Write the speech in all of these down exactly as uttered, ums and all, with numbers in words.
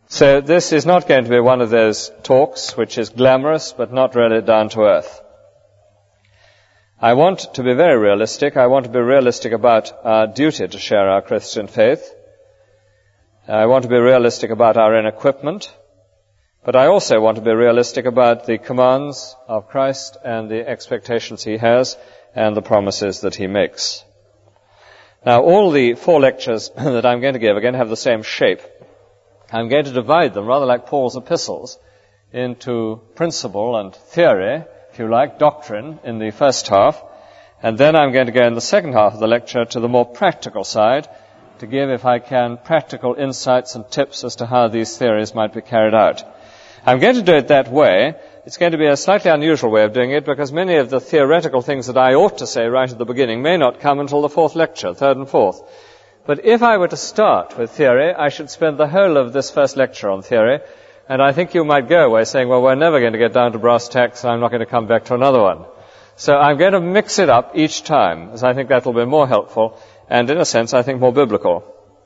So this is not going to be one of those talks which is glamorous but not really down to earth. I want to be very realistic. I want to be realistic about our duty to share our Christian faith. I want to be realistic about our own equipment. But I also want to be realistic about the commands of Christ and the expectations he has and the promises that he makes. Now, all the four lectures that I'm going to give are going to have the same shape. I'm going to divide them, rather like Paul's epistles, into principle and theory, if you like, doctrine in the first half, and then I'm going to go in the second half of the lecture to the more practical side, to give, if I can, practical insights and tips as to how these theories might be carried out. I'm going to do it that way. It's going to be a slightly unusual way of doing it, because many of the theoretical things that I ought to say right at the beginning may not come until the fourth lecture, third and fourth. But if I were to start with theory, I should spend the whole of this first lecture on theory, and I think you might go away saying, well, we're never going to get down to brass tacks, and I'm not going to come back to another one. So I'm going to mix it up each time, as I think that will be more helpful, and in a sense, I think more biblical.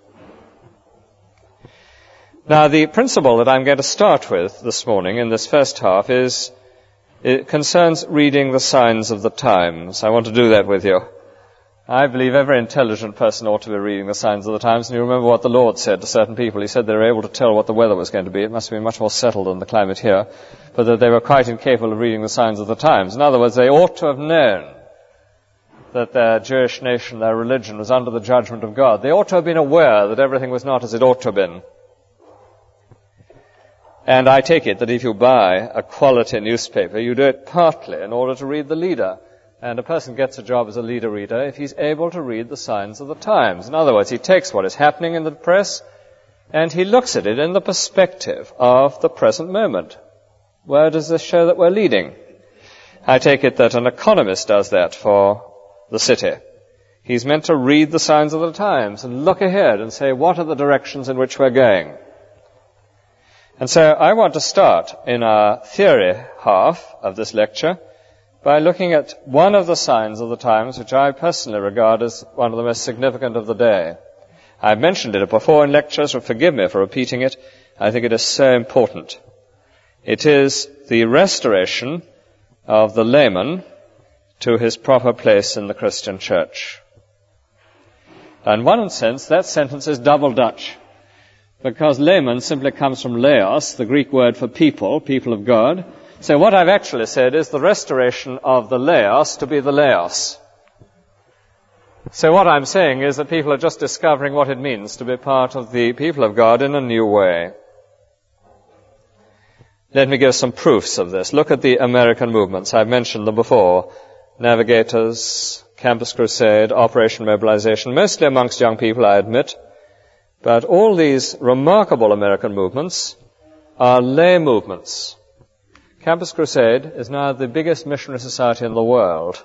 Now, the principle that I'm going to start with this morning in this first half is, it concerns reading the signs of the times. I want to do that with you. I believe every intelligent person ought to be reading the signs of the times. And you remember what the Lord said to certain people. He said they were able to tell what the weather was going to be. It must have been much more settled than the climate here. But that they were quite incapable of reading the signs of the times. In other words, they ought to have known that their Jewish nation, their religion, was under the judgment of God. They ought to have been aware that everything was not as it ought to have been. And I take it that if you buy a quality newspaper, you do it partly in order to read the leader. And a person gets a job as a leader reader if he's able to read the signs of the times. In other words, he takes what is happening in the press and he looks at it in the perspective of the present moment. Where does this show that we're leading? I take it that an economist does that for the city. He's meant to read the signs of the times and look ahead and say, what are the directions in which we're going? And so I want to start in our theory half of this lecture by looking at one of the signs of the times which I personally regard as one of the most significant of the day. I've mentioned it before in lectures, so forgive me for repeating it. I think it is so important. It is the restoration of the layman to his proper place in the Christian church. In one sense, that sentence is double Dutch, because layman simply comes from laos, the Greek word for people, people of God. So what I've actually said is the restoration of the laos to be the laos. So what I'm saying is that people are just discovering what it means to be part of the people of God in a new way. Let me give some proofs of this. Look at the American movements. I've mentioned them before. Navigators, Campus Crusade, Operation Mobilization, mostly amongst young people, I admit. But all these remarkable American movements are lay movements. Campus Crusade is now the biggest missionary society in the world.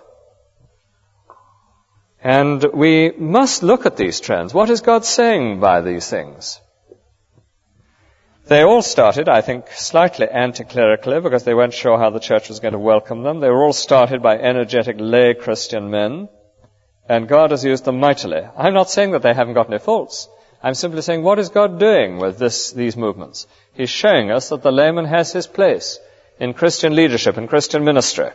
And we must look at these trends. What is God saying by these things? They all started, I think, slightly anti-clerically because they weren't sure how the church was going to welcome them. They were all started by energetic lay Christian men. And God has used them mightily. I'm not saying that they haven't got any faults. I'm simply saying, what is God doing with this, these movements? He's showing us that the layman has his place in Christian leadership and Christian ministry.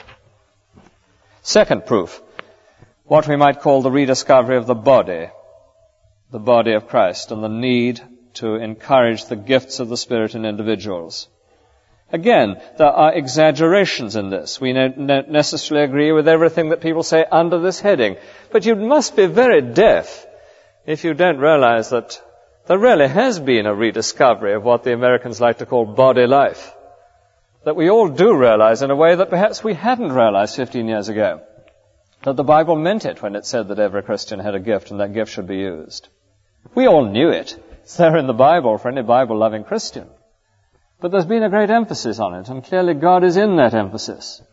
Second proof, what we might call the rediscovery of the body, the body of Christ, and the need to encourage the gifts of the Spirit in individuals. Again, there are exaggerations in this. We don't necessarily agree with everything that people say under this heading. But you must be very deaf if you don't realize that there really has been a rediscovery of what the Americans like to call body life. That we all do realize in a way that perhaps we hadn't realized fifteen years ago. That the Bible meant it when it said that every Christian had a gift and that gift should be used. We all knew it. It's there in the Bible for any Bible-loving Christian. But there's been a great emphasis on it, and clearly God is in that emphasis.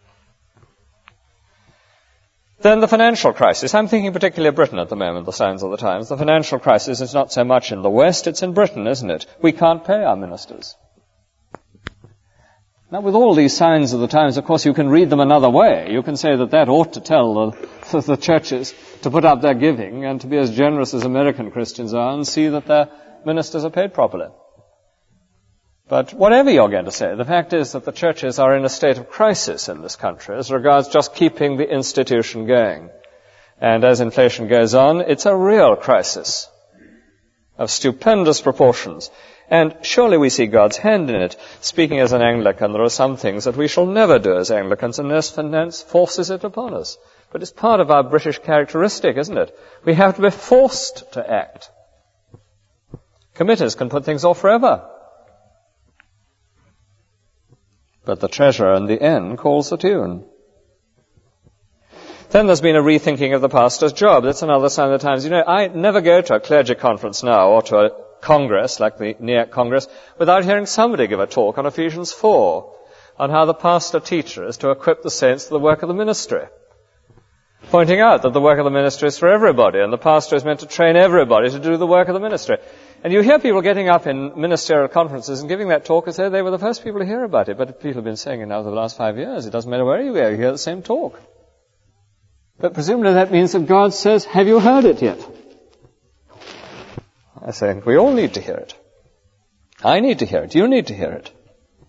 Then the financial crisis. I'm thinking particularly of Britain at the moment, the signs of the times. The financial crisis is not so much in the West, it's in Britain, isn't it? We can't pay our ministers. Now, with all these signs of the times, of course, you can read them another way. You can say that that ought to tell the, the churches to put up their giving and to be as generous as American Christians are and see that their ministers are paid properly. But whatever you're going to say, the fact is that the churches are in a state of crisis in this country as regards just keeping the institution going. And as inflation goes on, it's a real crisis of stupendous proportions. And surely we see God's hand in it. Speaking as an Anglican, there are some things that we shall never do as Anglicans unless finance forces it upon us. But it's part of our British characteristic, isn't it? We have to be forced to act. Committees can put things off forever. But the treasurer in the end calls the tune. Then there's been a rethinking of the pastor's job. That's another sign of the times. You know, I never go to a clergy conference now or to a congress like the N E A C Congress without hearing somebody give a talk on Ephesians four, on how the pastor-teacher is to equip the saints for the work of the ministry, pointing out that the work of the ministry is for everybody, and the pastor is meant to train everybody to do the work of the ministry. And you hear people getting up in ministerial conferences and giving that talk as though they were the first people to hear about it. But people have been saying it now for the last five years. It doesn't matter where you go, you hear the same talk. But presumably that means that God says, have you heard it yet? I think we all need to hear it. I need to hear it. You need to hear it.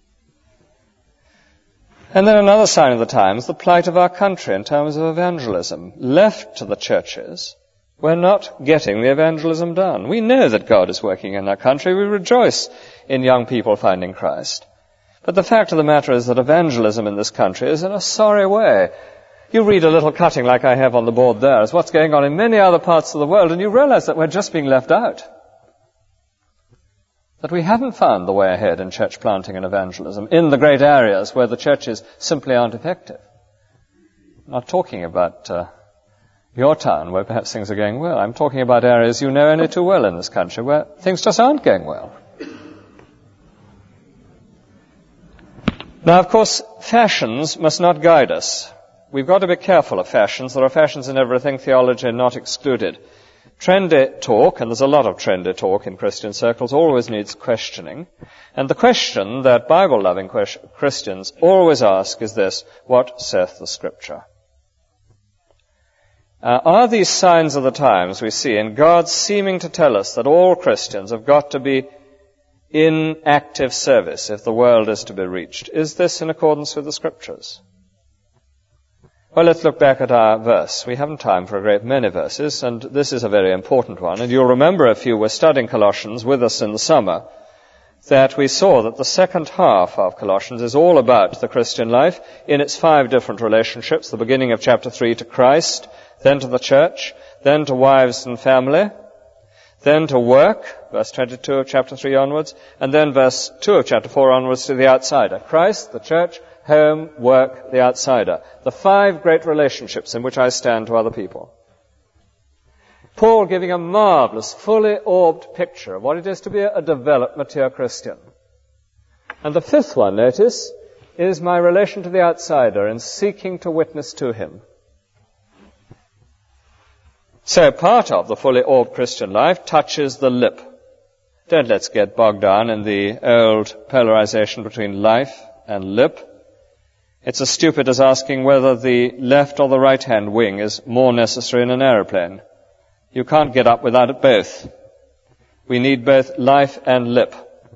And then another sign of the times, the plight of our country in terms of evangelism. Left to the churches, we're not getting the evangelism done. We know that God is working in our country. We rejoice in young people finding Christ. But the fact of the matter is that evangelism in this country is in a sorry way. You read a little cutting like I have on the board there as what's going on in many other parts of the world, and you realize that we're just being left out. That we haven't found the way ahead in church planting and evangelism in the great areas where the churches simply aren't effective. I'm not talking about uh, your town where perhaps things are going well. I'm talking about areas you know only too well in this country where things just aren't going well. Now, of course, fashions must not guide us. We've got to be careful of fashions. There are fashions in everything, theology not excluded. Trendy talk, and there's a lot of trendy talk in Christian circles, always needs questioning. And the question that Bible-loving Christians always ask is this: what saith the Scripture? Uh, are these signs of the times we see in God seeming to tell us that all Christians have got to be in active service if the world is to be reached? Is this in accordance with the Scriptures? Well, let's look back at our verse. We haven't time for a great many verses, and this is a very important one. And you'll remember, if you were studying Colossians with us in the summer, that we saw that the second half of Colossians is all about the Christian life in its five different relationships, the beginning of chapter three to Christ, then to the church, then to wives and family, then to work, verse twenty-two of chapter three onwards, and then verse two of chapter four onwards to the outsider. Christ, the church, home, work, the outsider. The five great relationships in which I stand to other people. Paul giving a marvelous, fully orbed picture of what it is to be a developed, mature Christian. And the fifth one, notice, is my relation to the outsider in seeking to witness to him. So part of the fully orbed Christian life touches the lip. Don't let's get bogged down in the old polarization between life and lip. It's as stupid as asking whether the left or the right-hand wing is more necessary in an aeroplane. You can't get up without it both. We need both life and lip.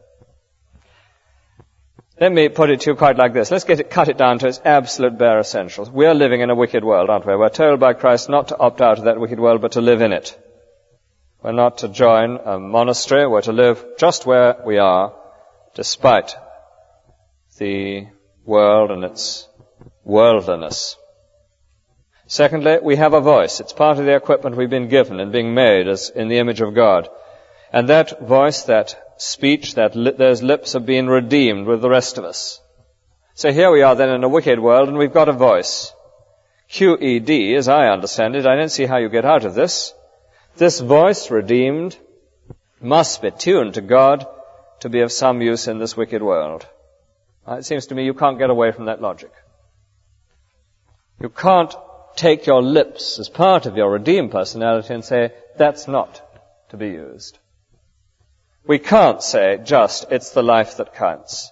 Let me put it to you quite like this. Let's get it, cut it down to its absolute bare essentials. We are living in a wicked world, aren't we? We're told by Christ not to opt out of that wicked world, but to live in it. We're not to join a monastery. We're to live just where we are, despite the world and its worldliness. Secondly, we have a voice. It's part of the equipment we've been given in being made as in the image of God. And that voice, that speech, that li- those lips have been redeemed with the rest of us. So here we are then in a wicked world, and we've got a voice. Q E D, as I understand it, I don't see how you get out of this. This voice, redeemed, must be tuned to God to be of some use in this wicked world. It seems to me you can't get away from that logic. You can't take your lips as part of your redeemed personality and say, that's not to be used. We can't say just, it's the life that counts.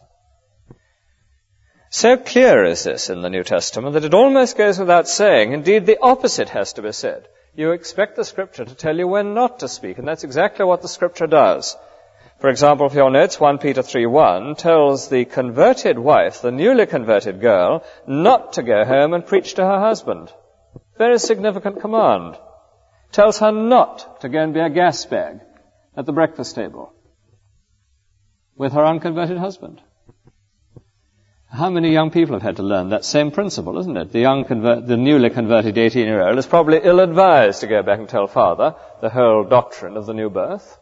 So clear is this in the New Testament that it almost goes without saying. Indeed, the opposite has to be said. You expect the Scripture to tell you when not to speak, and that's exactly what the Scripture does. For example, for your notes, First Peter three one tells the converted wife, the newly converted girl, not to go home and preach to her husband. Very significant command. Tells her not to go and be a gas bag at the breakfast table with her unconverted husband. How many young people have had to learn that same principle, isn't it? The young convert, the newly converted eighteen-year-old is probably ill-advised to go back and tell father the whole doctrine of the new birth.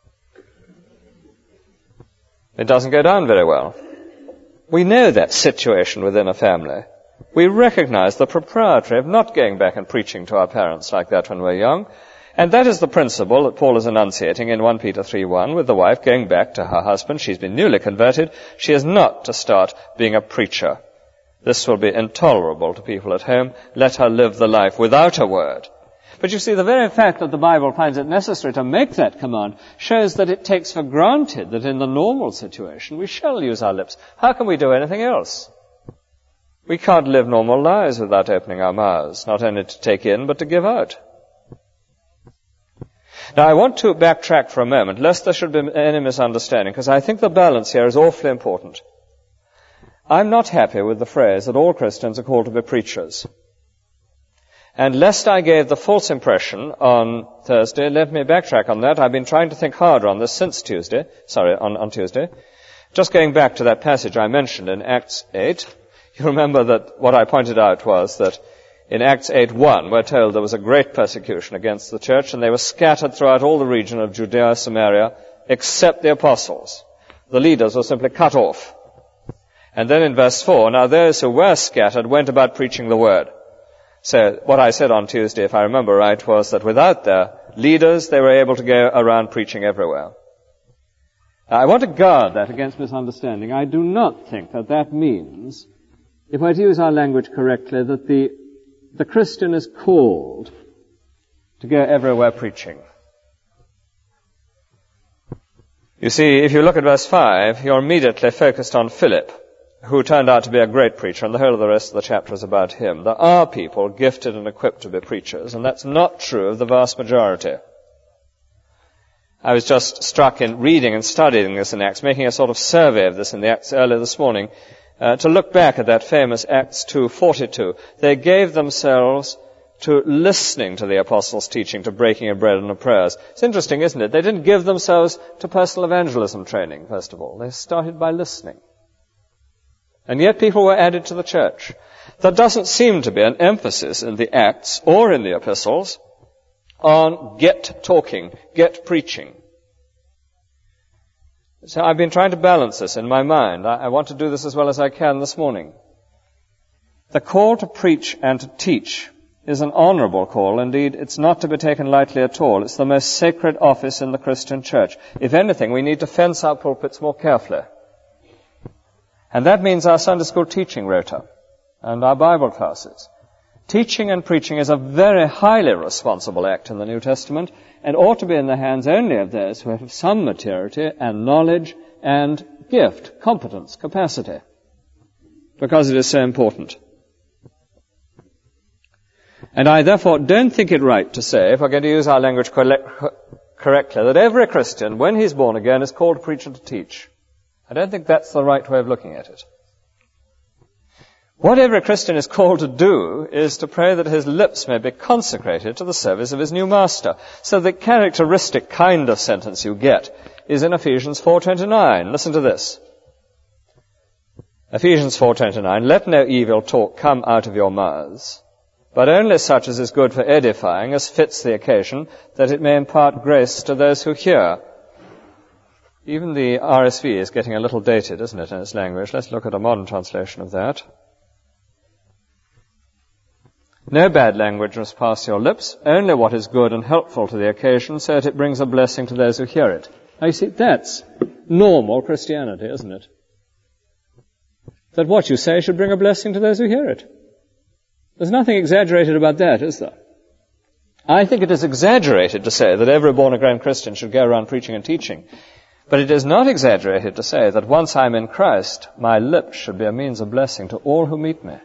It doesn't go down very well. We know that situation within a family. We recognize the propriety of not going back and preaching to our parents like that when we're young. And that is the principle that Paul is enunciating in First Peter three one with the wife going back to her husband. She's been newly converted. She is not to start being a preacher. This will be intolerable to people at home. Let her live the life without a word. But you see, the very fact that the Bible finds it necessary to make that command shows that it takes for granted that in the normal situation we shall use our lips. How can we do anything else? We can't live normal lives without opening our mouths, not only to take in, but to give out. Now, I want to backtrack for a moment, lest there should be any misunderstanding, because I think the balance here is awfully important. I'm not happy with the phrase that all Christians are called to be preachers. And lest I gave the false impression on Thursday, let me backtrack on that. I've been trying to think harder on this since Tuesday, sorry, on, on Tuesday. Just going back to that passage I mentioned in Acts eight, you remember that what I pointed out was that in Acts eight one, we're told there was a great persecution against the church, and they were scattered throughout all the region of Judea, Samaria, except the apostles. The leaders were simply cut off. And then in verse four, now those who were scattered went about preaching the word. So what I said on Tuesday, if I remember right, was that without their leaders, they were able to go around preaching everywhere. Now, I want to guard that against misunderstanding. I do not think that that means, if I use our language correctly, that the, the Christian is called to go everywhere preaching. You see, if you look at verse five, you're immediately focused on Philip, who turned out to be a great preacher, and the whole of the rest of the chapter is about him. There are people gifted and equipped to be preachers, and that's not true of the vast majority. I was just struck in reading and studying this in Acts, making a sort of survey of this in the Acts earlier this morning, uh, to look back at that famous Acts two forty-two. They gave themselves to listening to the apostles' teaching, to breaking of bread and the prayers. It's interesting, isn't it? They didn't give themselves to personal evangelism training, first of all. They started by listening. And yet people were added to the church. There doesn't seem to be an emphasis in the Acts or in the epistles on get talking, get preaching. So I've been trying to balance this in my mind. I, I want to do this as well as I can this morning. The call to preach and to teach is an honorable call. Indeed, it's not to be taken lightly at all. It's the most sacred office in the Christian church. If anything, we need to fence our pulpits more carefully. And that means our Sunday school teaching rota and our Bible classes. Teaching and preaching is a very highly responsible act in the New Testament and ought to be in the hands only of those who have some maturity and knowledge and gift, competence, capacity, because it is so important. And I therefore don't think it right to say, if we're going to use our language correctly, that every Christian, when he's born again, is called to preach and to teach. I don't think that's the right way of looking at it. What every Christian is called to do is to pray that his lips may be consecrated to the service of his new master. So the characteristic kind of sentence you get is in Ephesians four twenty-nine. Listen to this. Ephesians four twenty-nine, let no evil talk come out of your mouths, but only such as is good for edifying, as fits the occasion, that it may impart grace to those who hear. Even the R S V is getting a little dated, isn't it, in its language? Let's look at a modern translation of that. No bad language must pass your lips, only what is good and helpful to the occasion, so that it brings a blessing to those who hear it. Now you see, that's normal Christianity, isn't it? That what you say should bring a blessing to those who hear it. There's nothing exaggerated about that, is there? I think it is exaggerated to say that every born-again Christian should go around preaching and teaching. But it is not exaggerated to say that once I'm in Christ, my lips should be a means of blessing to all who meet me.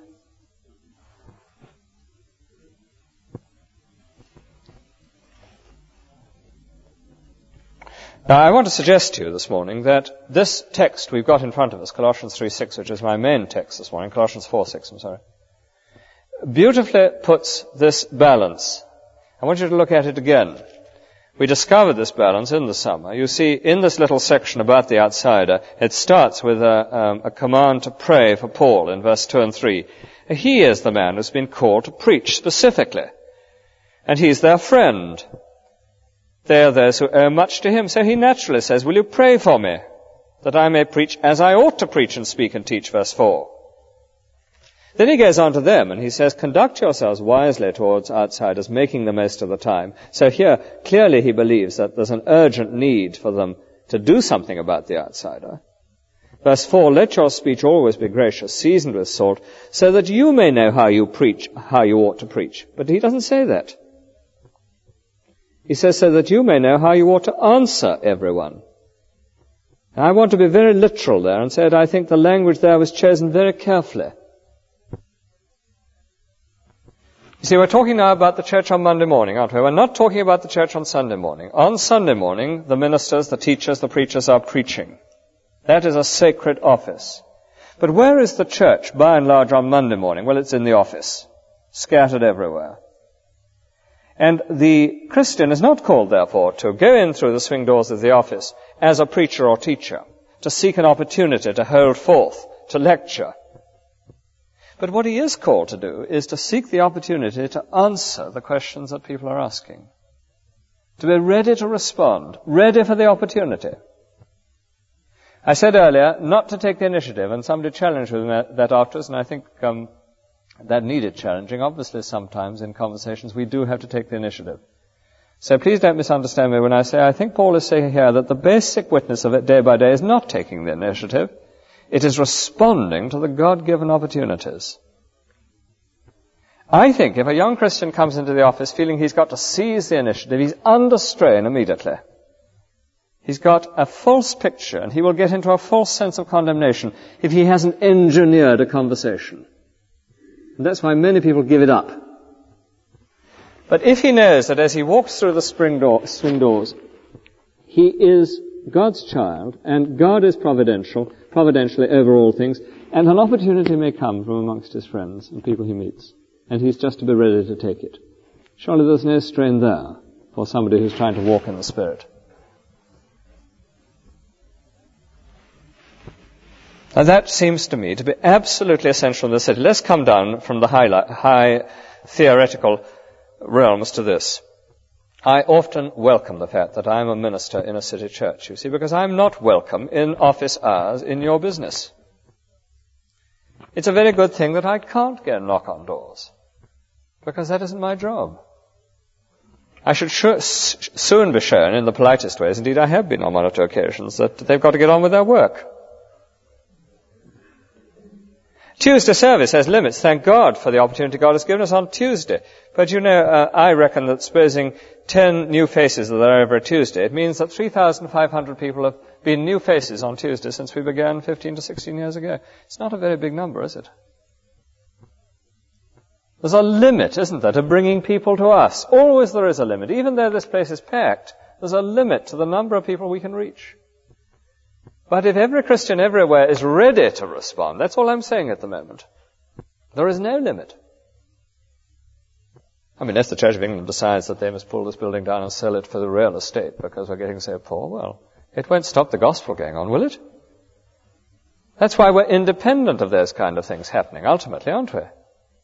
Now, I want to suggest to you this morning that this text we've got in front of us, Colossians three six, which is my main text this morning, Colossians four six, I'm sorry, beautifully puts this balance. I want you to look at it again. We discovered this balance in the summer. You see, in this little section about the outsider, it starts with a, um, a command to pray for Paul in verse two and three. He is the man who's been called to preach specifically, and he's their friend. They are those who owe much to him. So he naturally says, will you pray for me, that I may preach as I ought to preach and speak and teach, verse four. Then he goes on to them and he says, conduct yourselves wisely towards outsiders, making the most of the time. So here, clearly he believes that there's an urgent need for them to do something about the outsider. Verse four, let your speech always be gracious, seasoned with salt, so that you may know how you preach, how you ought to preach. But he doesn't say that. He says, so that you may know how you ought to answer everyone. Now, I want to be very literal there and say that I think the language there was chosen very carefully. You see, we're talking now about the church on Monday morning, aren't we? We're not talking about the church on Sunday morning. On Sunday morning, the ministers, the teachers, the preachers are preaching. That is a sacred office. But where is the church, by and large, on Monday morning? Well, it's in the office, scattered everywhere. And the Christian is not called, therefore, to go in through the swing doors of the office as a preacher or teacher, to seek an opportunity to hold forth, to lecture. But what he is called to do is to seek the opportunity to answer the questions that people are asking, to be ready to respond, ready for the opportunity. I said earlier not to take the initiative, and somebody challenged me that afterwards, and I think um, that needed challenging. Obviously, sometimes in conversations we do have to take the initiative. So please don't misunderstand me when I say I think Paul is saying here that the basic witness of it day by day is not taking the initiative. It is responding to the God-given opportunities. I think if a young Christian comes into the office feeling he's got to seize the initiative, he's under strain immediately. He's got a false picture, and he will get into a false sense of condemnation if he hasn't engineered a conversation. And that's why many people give it up. But if he knows that as he walks through the spring door, swing doors, he is God's child, and God is providential, providentially over all things, and an opportunity may come from amongst his friends and people he meets, and he's just to be ready to take it. Surely there's no strain there for somebody who's trying to walk in the Spirit. Now that seems to me to be absolutely essential in the city. Let's come down from the high, high theoretical realms to this. I often welcome the fact that I'm a minister in a city church, you see, because I'm not welcome in office hours in your business. It's a very good thing that I can't go and knock on doors, because that isn't my job. I should sure, soon be shown in the politest ways, indeed I have been on one or two occasions, that they've got to get on with their work. Tuesday service has limits. Thank God for the opportunity God has given us on Tuesday. But you know, uh, I reckon that supposing ten new faces that are over a Tuesday, it means that three thousand five hundred people have been new faces on Tuesday since we began fifteen to sixteen years ago. It's not a very big number, is it? There's a limit, isn't there, to bringing people to us. Always there is a limit. Even though this place is packed, there's a limit to the number of people we can reach. But if every Christian everywhere is ready to respond, that's all I'm saying at the moment, there is no limit. I mean, unless the Church of England decides that they must pull this building down and sell it for the real estate because we're getting so poor, well, it won't stop the gospel going on, will it? That's why we're independent of those kind of things happening, ultimately, aren't we?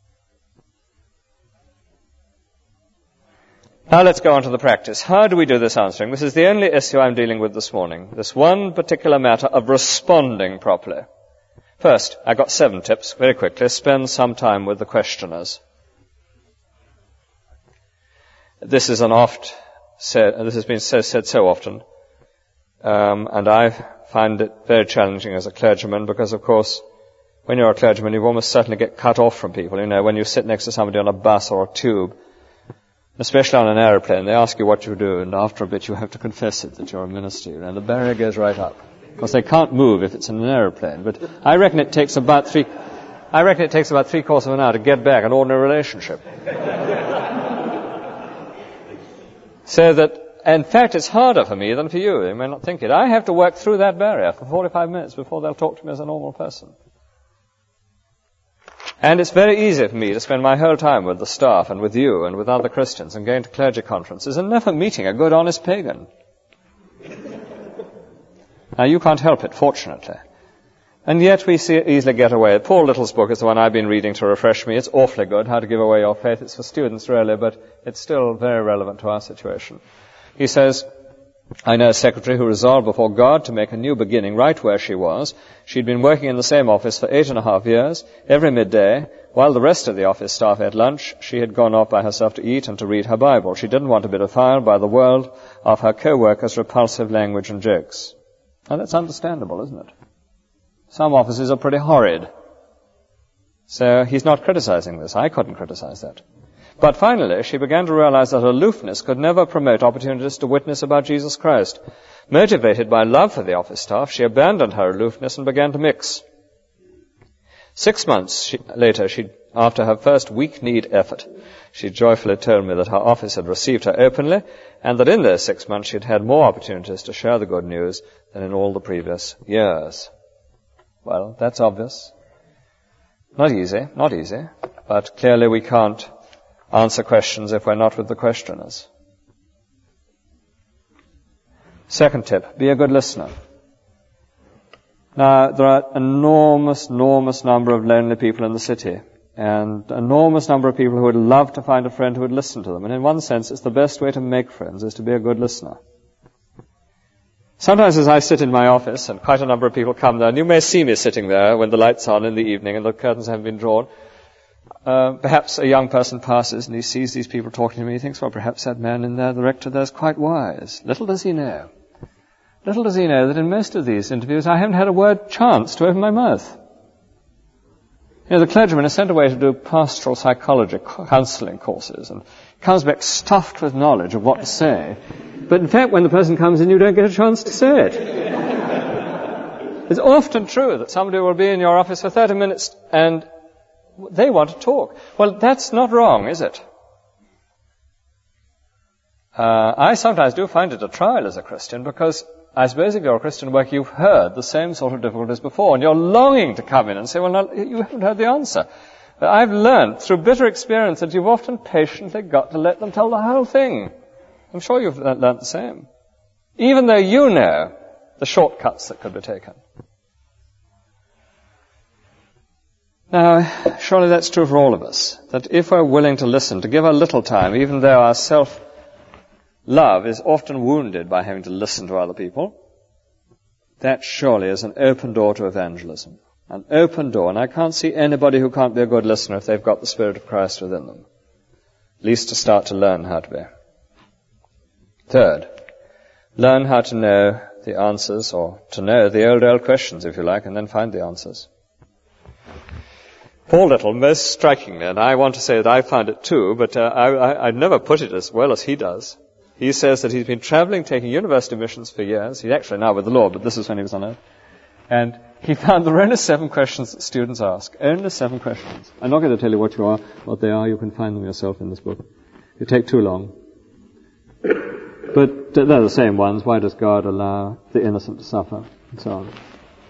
Now let's go on to the practice. How do we do this answering? This is the only issue I'm dealing with this morning. This one particular matter of responding properly. First, I got seven tips, very quickly. Spend some time with the questioners. This is an oft said, this has been so, said so often, um, and I find it very challenging as a clergyman because, of course, when you're a clergyman, you almost certainly get cut off from people. You know, when you sit next to somebody on a bus or a tube, especially on an aeroplane, they ask you what you do, and after a bit you have to confess it, that you're a minister, and the barrier goes right up. Because they can't move if it's in an aeroplane. But I reckon it takes about three, I reckon it takes about three quarters of an hour to get back an ordinary relationship. So that In fact, it's harder for me than for you. You may not think it. I have to work through that barrier for forty-five minutes before they'll talk to me as a normal person. And it's very easy for me to spend my whole time with the staff and with you and with other Christians and going to clergy conferences and never meeting a good, honest pagan. Now, you can't help it, fortunately. And yet we see easily get away. Paul Little's book is the one I've been reading to refresh me. It's awfully good, How to Give Away Your Faith. It's for students, really, but it's still very relevant to our situation. He says, I know a secretary who resolved before God to make a new beginning right where she was. She'd been working in the same office for eight and a half years. Every midday, while the rest of the office staff ate lunch, she had gone off by herself to eat and to read her Bible. She didn't want to be defiled by the world of her co-workers' repulsive language and jokes. Now, that's understandable, isn't it? Some offices are pretty horrid. So he's not criticizing this. I couldn't criticize that. But finally, she began to realize that aloofness could never promote opportunities to witness about Jesus Christ. Motivated by love for the office staff, she abandoned her aloofness and began to mix. Six months she, later, she, after her first weak-kneed effort, she joyfully told me that her office had received her openly, and that in those six months she had had more opportunities to share the good news than in all the previous years. Well, that's obvious. Not easy, not easy, but clearly we can't answer questions if we're not with the questioners. Second tip, be a good listener. Now, there are enormous, enormous number of lonely people in the city, and enormous number of people who would love to find a friend who would listen to them. And in one sense, it's the best way to make friends, is to be a good listener. Sometimes as I sit in my office, and quite a number of people come there, and you may see me sitting there when the lights are on in the evening and the curtains haven't been drawn, uh, perhaps a young person passes and he sees these people talking to me. He thinks, well, perhaps that man in there, the rector there, is quite wise. Little does he know. Little does he know that in most of these interviews I haven't had a word chance to open my mouth. You know, the clergyman is sent away to do pastoral psychology counseling courses and comes back stuffed with knowledge of what to say. But in fact, when the person comes in, you don't get a chance to say it. It's often true that somebody will be in your office for thirty minutes and they want to talk. Well, that's not wrong, is it? Uh, I sometimes do find it a trial as a Christian because I suppose if you're a Christian work, you've heard the same sort of difficulties before and you're longing to come in and say, well, no, you haven't heard the answer. But I've learned through bitter experience that you've often patiently got to let them tell the whole thing. I'm sure you've learned the same. Even though you know the shortcuts that could be taken. Now, surely that's true for all of us, that if we're willing to listen, to give a little time, even though our self-love is often wounded by having to listen to other people, that surely is an open door to evangelism. An open door, and I can't see anybody who can't be a good listener if they've got the Spirit of Christ within them. At least to start to learn how to be. Third, learn how to know the answers, or to know the old, old questions, if you like, and then find the answers. Paul Little, most strikingly, and I want to say that I found it too, but uh, I, I, I'd never put it as well as he does. He says that he's been traveling, taking university missions for years. He's actually now with the Lord, but this is when he was on earth. And he found there are only seven questions that students ask. Only seven questions. I'm not going to tell you what you are, what they are. You can find them yourself in this book. It take too long. But they're the same ones. Why does God allow the innocent to suffer? And so on.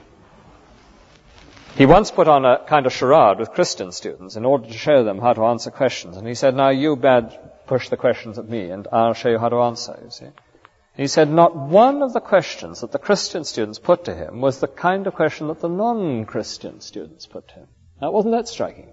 He once put on a kind of charade with Christian students in order to show them how to answer questions. And he said, now you bad push the questions at me and I'll show you how to answer, you see. He said not one of the questions that the Christian students put to him was the kind of question that the non-Christian students put to him. Now, wasn't that striking?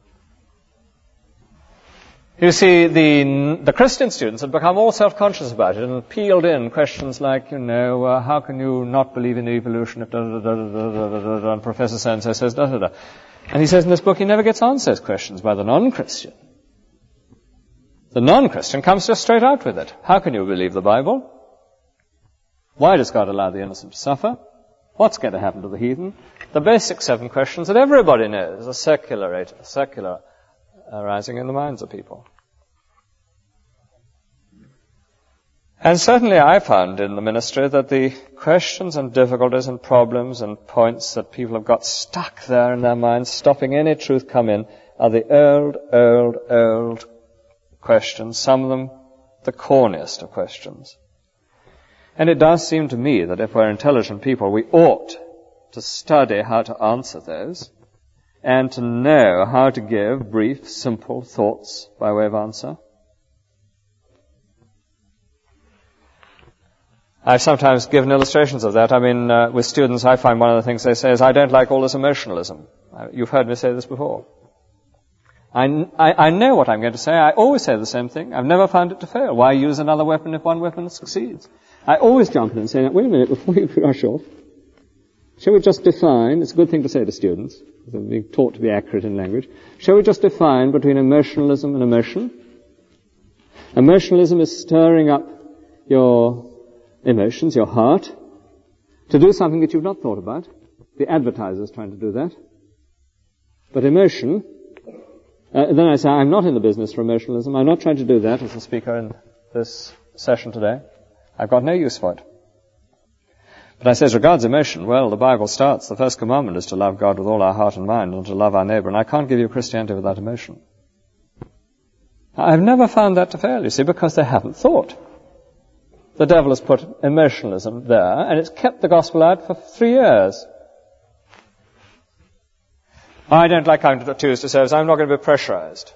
You see, the the Christian students had become all self-conscious about it and peeled in questions like, you know, uh, how can you not believe in evolution if da-da-da-da-da-da-da-da, and Professor so-and-so says da-da-da. And he says in this book he never gets answered those questions by the non-Christian. The non-Christian comes just straight out with it. How can you believe the Bible? Why does God allow the innocent to suffer? What's going to happen to the heathen? The basic seven questions that everybody knows are circular, circular arising in the minds of people. And certainly I found in the ministry that the questions and difficulties and problems and points that people have got stuck there in their minds, stopping any truth come in, are the old, old, old questions, some of them the corniest of questions. And it does seem to me that if we're intelligent people, we ought to study how to answer those and to know how to give brief, simple thoughts by way of answer. I've sometimes given illustrations of that. I mean, uh, with students, I find one of the things they say is, I don't like all this emotionalism. Uh, you've heard me say this before. I, I, I know what I'm going to say. I always say the same thing. I've never found it to fail. Why use another weapon if one weapon succeeds? I always jump in and say, wait a minute, before you rush off, shall we just define, it's a good thing to say to students, they're being taught to be accurate in language, shall we just define between emotionalism and emotion? Emotionalism is stirring up your emotions, your heart, to do something that you've not thought about. The advertiser's trying to do that. But emotion, uh, then I say, I'm not in the business for emotionalism. I'm not trying to do that as a speaker in this session today. I've got no use for it. But I say, as regards emotion, well, the Bible starts, the first commandment is to love God with all our heart and mind and to love our neighbor, and I can't give you Christianity without emotion. I've never found that to fail, you see, because they haven't thought. The devil has put emotionalism there, and it's kept the gospel out for three years. I don't like coming to the Tuesday service. I'm not going to be pressurized.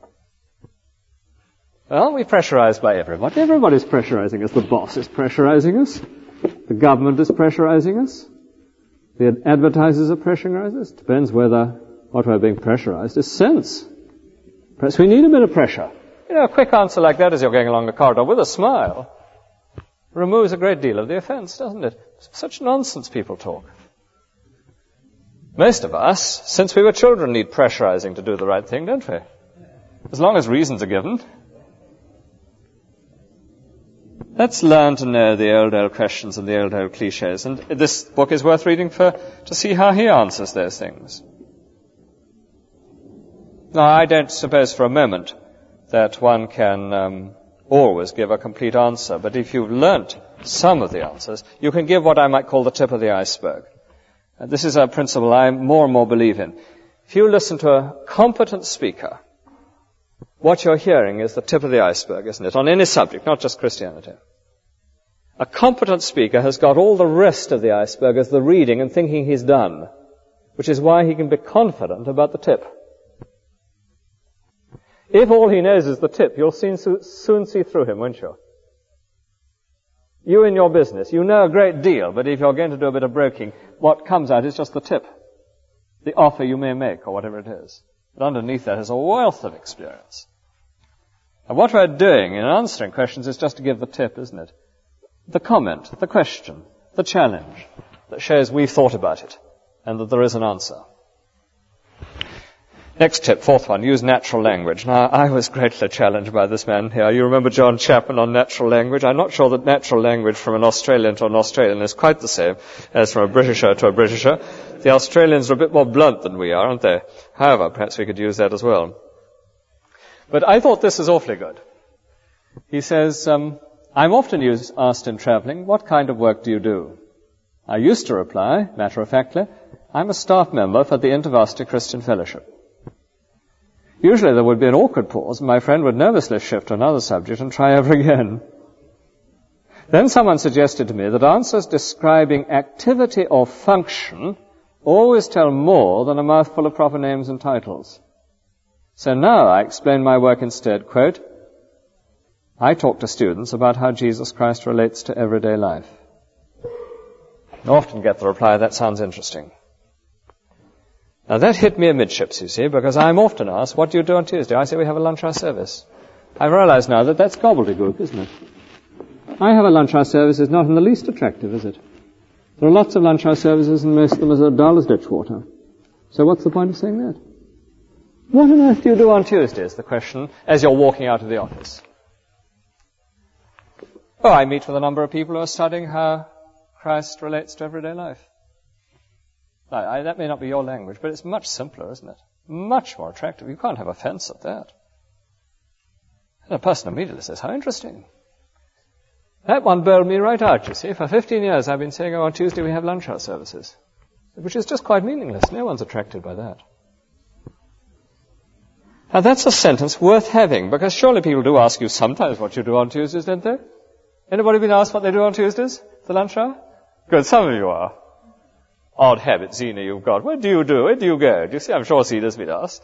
Well, we're pressurized by everybody. Everybody's pressurizing us. The boss is pressurizing us. The government is pressurizing us. The advertisers are pressurizing us. Depends whether what we're being pressurized is sense. Perhaps we need a bit of pressure. You know, a quick answer like that as you're going along the corridor with a smile removes a great deal of the offense, doesn't it? Such nonsense people talk. Most of us, since we were children, need pressurizing to do the right thing, don't we? As long as reasons are given. Let's learn to know the old, old questions and the old, old cliches. And this book is worth reading for to see how he answers those things. Now, I don't suppose for a moment that one can um, always give a complete answer, but if you've learnt some of the answers, you can give what I might call the tip of the iceberg. And this is a principle I more and more believe in. If you listen to a competent speaker, what you're hearing is the tip of the iceberg, isn't it? On any subject, not just Christianity. A competent speaker has got all the rest of the iceberg as the reading and thinking he's done, which is why he can be confident about the tip. If all he knows is the tip, you'll soon, soon see through him, won't you? You in your business, you know a great deal, but if you're going to do a bit of broking, what comes out is just the tip, the offer you may make, or whatever it is. But underneath that is a wealth of experience. And what we're doing in answering questions is just to give the tip, isn't it? The comment, the question, the challenge that shows we've thought about it and that there is an answer. Next tip, fourth one, use natural language. Now, I was greatly challenged by this man here. You remember John Chapman on natural language? I'm not sure that natural language from an Australian to an Australian is quite the same as from a Britisher to a Britisher. The Australians are a bit more blunt than we are, aren't they? However, perhaps we could use that as well. But I thought this was awfully good. He says, um, I'm often used, asked in traveling, what kind of work do you do? I used to reply, matter-of-factly, I'm a staff member for the InterVarsity Christian Fellowship. Usually there would be an awkward pause, and my friend would nervously shift to another subject and try over again. Then someone suggested to me that answers describing activity or function always tell more than a mouthful of proper names and titles. So now I explain my work instead, quote, I talk to students about how Jesus Christ relates to everyday life. I often get the reply, that sounds interesting. Now that hit me amidships, you see, because I'm often asked, what do you do on Tuesday? I say, we have a lunch hour service. I realize now that that's gobbledygook, isn't it? I have a lunch hour service is not in the least attractive, is it? There are lots of lunch hour services and most of them are as dull as ditch water. So what's the point of saying that? What on earth do you do on Tuesday is the question as you're walking out of the office. Oh, I meet with a number of people who are studying how Christ relates to everyday life. Now, I, that may not be your language, but it's much simpler, isn't it? Much more attractive. You can't have offense at that. And a person immediately says, how interesting. That one bowled me right out, you see. For fifteen years I've been saying, oh, on Tuesday we have lunch hour services, which is just quite meaningless. No one's attracted by that. Now that's a sentence worth having, because surely people do ask you sometimes what you do on Tuesdays, don't they? Anybody been asked what they do on Tuesdays? The lunch hour? Good, some of you are. Odd habit, Zena, you've got. What do you do? Where do you go? Do you see? I'm sure Zena's been asked.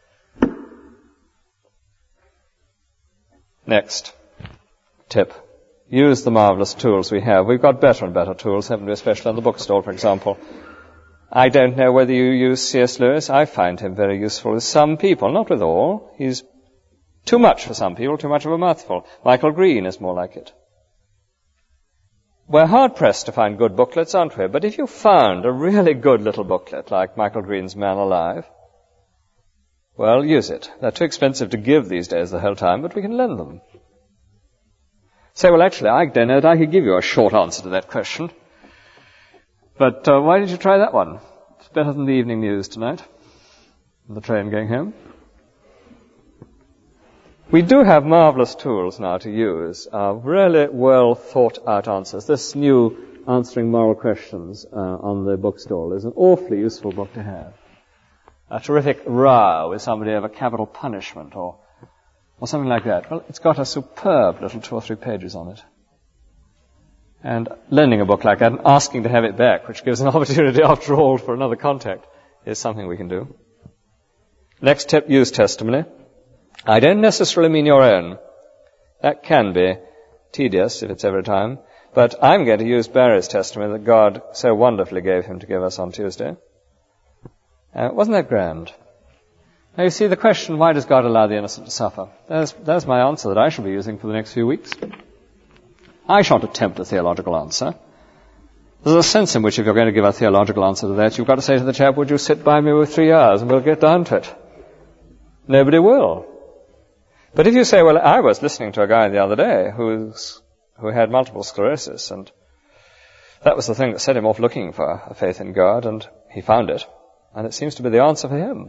Next tip. Use the marvelous tools we have. We've got better and better tools, haven't we, especially in the bookstore, for example. I don't know whether you use C S Lewis. I find him very useful with some people, not with all. He's too much for some people, too much of a mouthful. Michael Green is more like it. We're hard-pressed to find good booklets, aren't we? But if you found a really good little booklet, like Michael Green's Man Alive, well, use it. They're too expensive to give these days the whole time, but we can lend them. Say, well, actually, I don't know that I could give you a short answer to that question. But uh, why did you try that one? It's better than the evening news tonight, on the train going home. We do have marvelous tools now to use, uh, really well thought out answers. This new Answering Moral Questions uh, on the bookstall is an awfully useful book to have. A terrific row with somebody over capital punishment or or something like that. Well, it's got a superb little two or three pages on it. And lending a book like that and asking to have it back, which gives an opportunity after all for another contact, is something we can do. Next tip, use testimony. I don't necessarily mean your own. That can be tedious if it's every time. But I'm going to use Barry's testimony that God so wonderfully gave him to give us on Tuesday. Uh, wasn't that grand? Now you see the question, why does God allow the innocent to suffer? There's, there's my answer that I shall be using for the next few weeks. I shan't attempt a theological answer. There's a sense in which if you're going to give a theological answer to that, you've got to say to the chap, would you sit by me with three hours and we'll get down to it? Nobody will. But if you say, well, I was listening to a guy the other day who's, who had multiple sclerosis, and that was the thing that set him off looking for a faith in God, and he found it, and it seems to be the answer for him.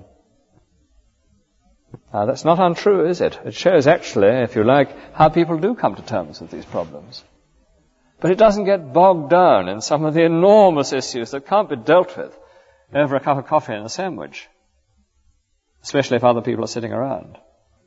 Now, that's not untrue, is it? It shows actually, if you like, how people do come to terms with these problems. But it doesn't get bogged down in some of the enormous issues that can't be dealt with over a cup of coffee and a sandwich, especially if other people are sitting around.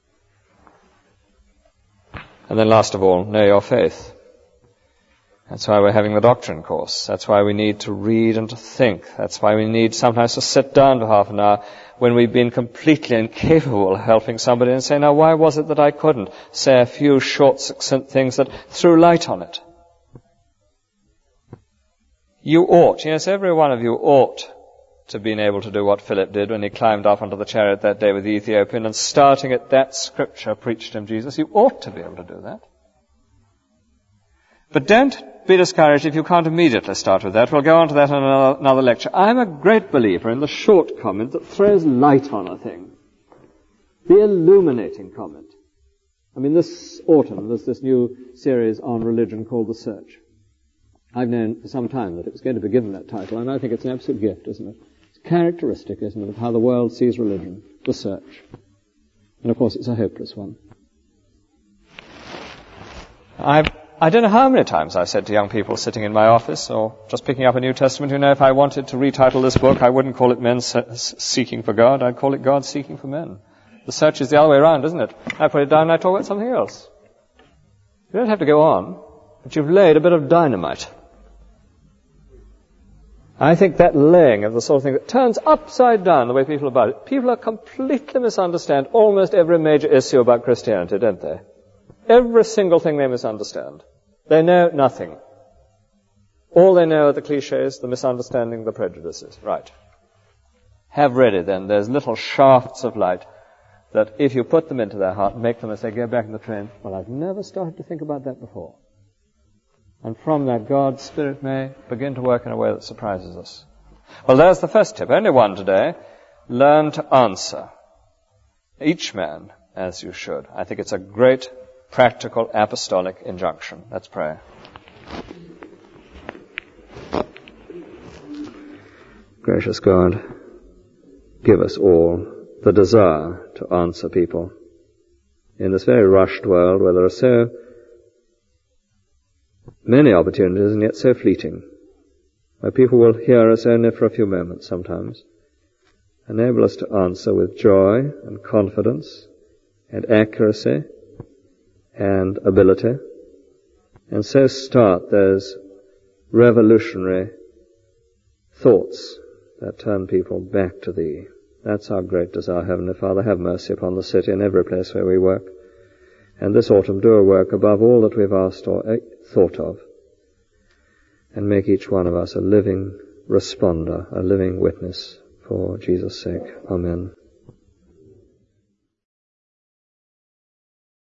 And then last of all, know your faith. That's why we're having the doctrine course. That's why we need to read and to think. That's why we need sometimes to sit down for half an hour when we've been completely incapable of helping somebody and say, now why was it that I couldn't say a few short, succinct things that threw light on it? You ought, yes, every one of you ought to have been able to do what Philip did when he climbed up onto the chariot that day with the Ethiopian and starting at that scripture preached him Jesus. You ought to be able to do that. But don't be discouraged if you can't immediately start with that. We'll go on to that in another, another lecture. I'm a great believer in the short comment that throws light on a thing. The illuminating comment. I mean, this autumn there's this new series on religion called The Search. I've known for some time that it was going to be given that title, and I think it's an absolute gift, isn't it? It's characteristic, isn't it, of how the world sees religion. The Search. And of course it's a hopeless one. I've I don't know how many times I've said to young people sitting in my office or just picking up a New Testament, you know, if I wanted to retitle this book, I wouldn't call it Men Seeking for God, I'd call it God Seeking for Men. The search is the other way around, isn't it? I put it down and I talk about something else. You don't have to go on, but you've laid a bit of dynamite. I think that laying of the sort of thing that turns upside down the way people are about it. People are completely misunderstand almost every major issue about Christianity, don't they? Every single thing they misunderstand. They know nothing. All they know are the cliches, the misunderstanding, the prejudices. Right. Have ready then, there's little shafts of light that if you put them into their heart and make them as they go back in the train, well, I've never started to think about that before. And from that, God's Spirit may begin to work in a way that surprises us. Well, there's the first tip. Only one today. Learn to answer. Each man as you should. I think it's a great practical apostolic injunction. Let's pray. Gracious God, give us all the desire to answer people in this very rushed world where there are so many opportunities and yet so fleeting, where people will hear us only for a few moments sometimes. Enable us to answer with joy and confidence and accuracy and ability and so start those revolutionary thoughts that turn people back to Thee. That's our great desire, Heavenly Father. Have mercy upon the city and every place where we work. And this autumn do a work above all that we've asked or thought of, and make each one of us a living responder, a living witness for Jesus' sake. Amen.